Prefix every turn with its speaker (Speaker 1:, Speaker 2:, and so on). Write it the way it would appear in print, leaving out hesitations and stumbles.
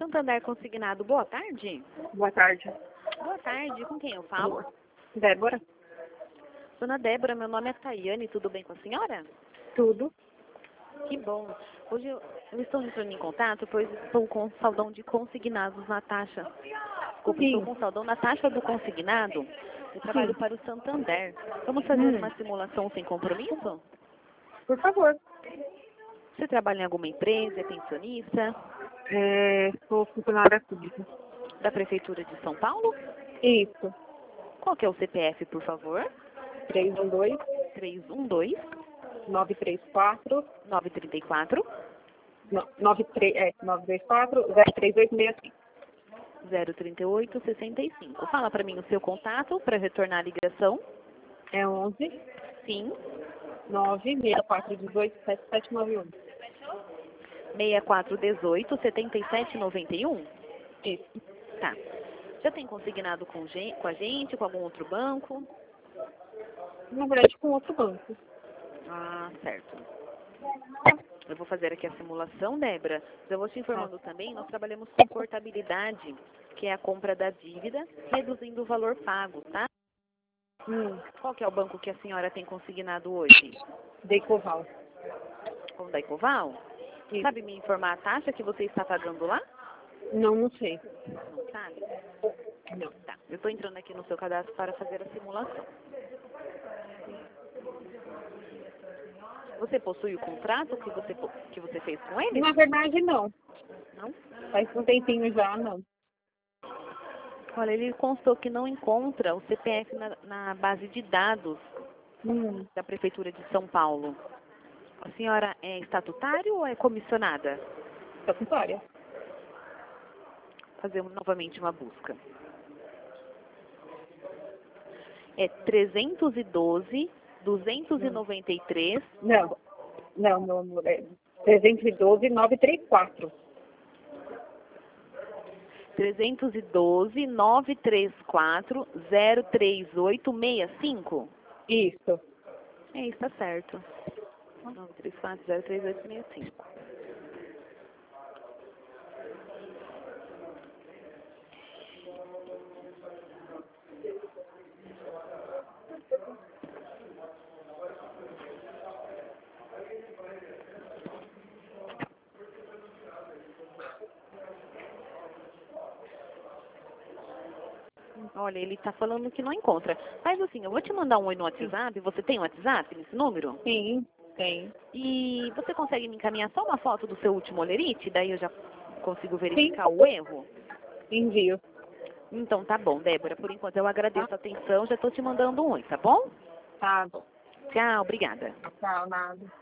Speaker 1: Santander Consignado, boa tarde.
Speaker 2: Boa tarde.
Speaker 1: Boa tarde, com quem eu falo?
Speaker 2: Débora?
Speaker 1: Dona Débora, meu nome é Tayane, tudo bem com a senhora?
Speaker 2: Tudo?
Speaker 1: Que bom. Hoje eu estou entrando em contato, pois estou com saldão de consignados na taxa. Desculpa, estou com saldão na taxa do consignado. Eu trabalho para o Santander. Vamos fazer uma simulação sem compromisso?
Speaker 2: Por favor.
Speaker 1: Você trabalha em alguma empresa, é pensionista?
Speaker 2: Sou funcionária pública.
Speaker 1: Da Prefeitura de São Paulo?
Speaker 2: Isso.
Speaker 1: Qual que é o CPF, por favor?
Speaker 2: 312
Speaker 1: 312
Speaker 2: 934
Speaker 1: 934
Speaker 2: 934 03865.
Speaker 1: 03865. Fala para mim o seu contato para retornar a ligação.
Speaker 2: É 11
Speaker 1: Sim.
Speaker 2: 96418 7791.
Speaker 1: 6418 7791.
Speaker 2: Isso.
Speaker 1: Tá. Já tem consignado com a gente, com algum outro banco?
Speaker 2: Na verdade, com outro banco.
Speaker 1: Ah, certo. Eu vou fazer aqui a simulação, Débora. Eu vou te informando também, nós trabalhamos com portabilidade, que é a compra da dívida, reduzindo o valor pago, tá? Qual que é o banco que a senhora tem consignado hoje?
Speaker 2: Decoval.
Speaker 1: Com o Daicoval?
Speaker 2: Isso.
Speaker 1: Sabe me informar a taxa que você está pagando lá?
Speaker 2: Não sei.
Speaker 1: Não sabe?
Speaker 2: Não.
Speaker 1: Tá. Eu estou entrando aqui no seu cadastro para fazer a simulação. Você possui o contrato que você fez com ele?
Speaker 2: Na verdade, não.
Speaker 1: Não?
Speaker 2: Faz um tempinho já, não.
Speaker 1: Olha, ele constou que não encontra o CPF na base de dados da Prefeitura de São Paulo. A senhora é estatutária ou é comissionada?
Speaker 2: Estatutária.
Speaker 1: Fazer novamente uma busca. É 312 293.
Speaker 2: Não, meu amor. É 312 934.
Speaker 1: 312 934 03865.
Speaker 2: Isso.
Speaker 1: É isso, tá certo. 934 03865. Olha, ele tá falando que não encontra. Mas assim, eu vou te mandar um oi no WhatsApp. Você tem um WhatsApp nesse número?
Speaker 2: Sim, tem.
Speaker 1: E você consegue me encaminhar só uma foto do seu último olerite? Daí eu já consigo verificar
Speaker 2: Sim.
Speaker 1: o erro?
Speaker 2: Envio.
Speaker 1: Então tá bom, Débora. Por enquanto eu agradeço a atenção. Já tô te mandando um oi, tá bom?
Speaker 2: Tá bom.
Speaker 1: Tchau, obrigada.
Speaker 2: Tchau, nada.